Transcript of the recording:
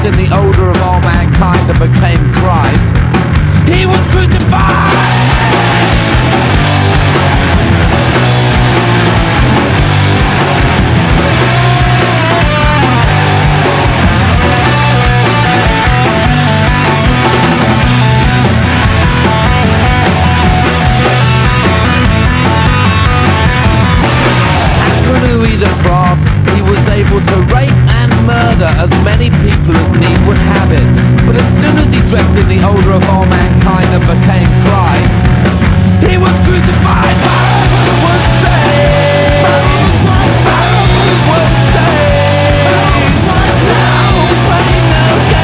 in the odor of all mankind and became Christ. He was crucified! The frog, he was able to rape and murder as many people as need would have it. But as soon as he dressed in the odor of all mankind and became Christ, he was crucified.